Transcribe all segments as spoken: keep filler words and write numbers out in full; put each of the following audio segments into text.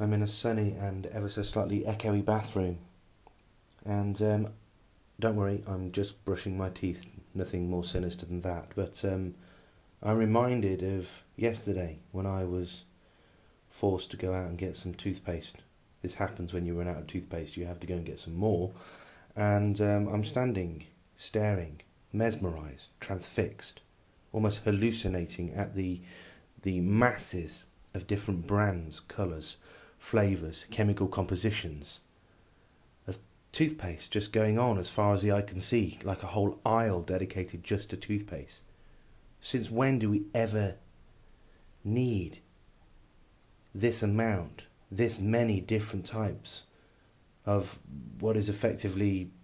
I'm in a sunny and ever so slightly echoey bathroom. And um, don't worry, I'm just brushing my teeth. Nothing more sinister than that. But um, I'm reminded of yesterday when I was forced to go out and get some toothpaste. This happens when you run out of toothpaste. You have to go and get some more. And um, I'm standing, staring, mesmerised, transfixed, almost hallucinating at the the masses of different brands, colours, flavours, chemical compositions of toothpaste just going on as far as the eye can see, like a whole aisle dedicated just to toothpaste. Since when do we ever need this amount, this many different types of what is effectively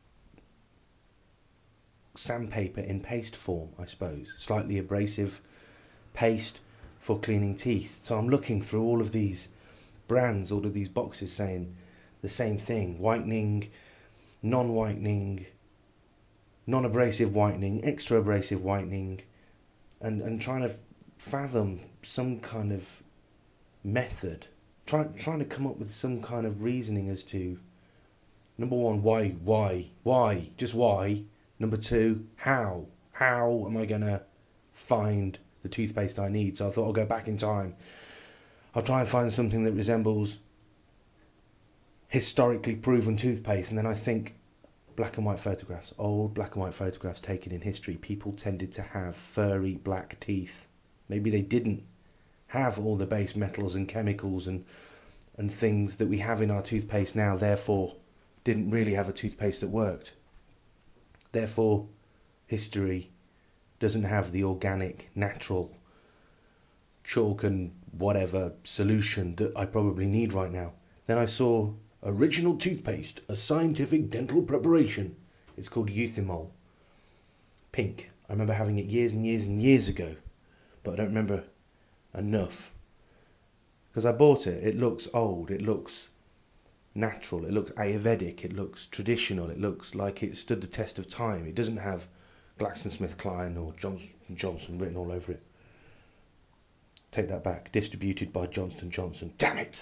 sandpaper in paste form, I suppose, slightly abrasive paste for cleaning teeth? So I'm looking through all of these brands, all of these boxes saying the same thing: whitening, non-whitening, non-abrasive whitening, extra abrasive whitening, and, and trying to fathom some kind of method, try, trying to come up with some kind of reasoning as to, number one, why, why, why, just why. Number two, how, how am I going to find the toothpaste I need? So I thought I'll go back in time. I'll try and find something that resembles historically proven toothpaste. And then I think black and white photographs, old black and white photographs taken in history. People tended to have furry black teeth. Maybe they didn't have all the base metals and chemicals and and things that we have in our toothpaste now, therefore didn't really have a toothpaste that worked. Therefore, history doesn't have the organic, natural, chalk and whatever solution that I probably need right now. Then I saw original toothpaste, a scientific dental preparation. It's called Euthymol. Pink. I remember having it years and years and years ago, but I don't remember enough. Because I bought it. It looks old. It looks natural. It looks Ayurvedic. It looks traditional. It looks like it stood the test of time. It doesn't have GlaxoSmithKline or Johnson and Johnson written all over it. Take that back. Distributed by Johnson and Johnson. Damn it!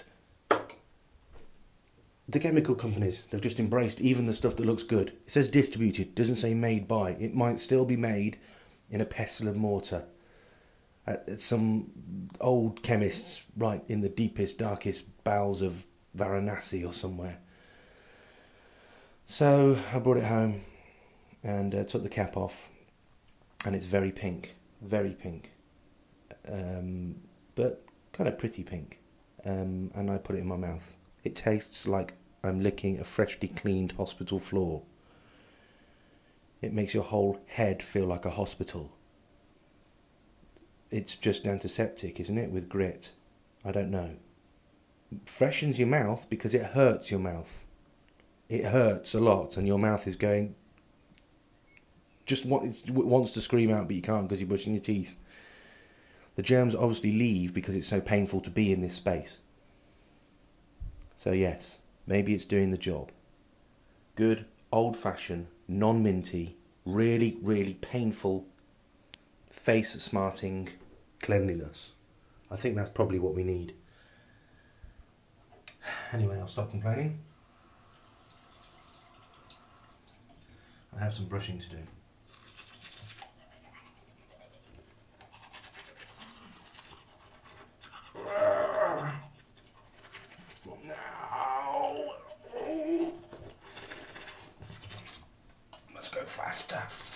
The chemical companies, they've just embraced even the stuff that looks good. It says distributed, doesn't say made by. It might still be made in a pestle and mortar at, at some old chemist's right in the deepest, darkest bowels of Varanasi or somewhere. So I brought it home and uh, took the cap off, and it's very pink, very pink, um, but kind of pretty pink, um, and I put it in my mouth. It tastes like I'm licking a freshly cleaned hospital floor. It makes your whole head feel like a hospital. It's just antiseptic, isn't it, with grit? I don't know. Freshens your mouth because it hurts your mouth. It hurts a lot, and your mouth is going, just want, it wants to scream out, but you can't because you're brushing your teeth. The germs obviously leave because it's so painful to be in this space. So yes, maybe it's doing the job. Good, old-fashioned, non-minty, really, really painful, face-smarting cleanliness. I think that's probably what we need. Anyway, I'll stop complaining. I have some brushing to do. Let's go faster.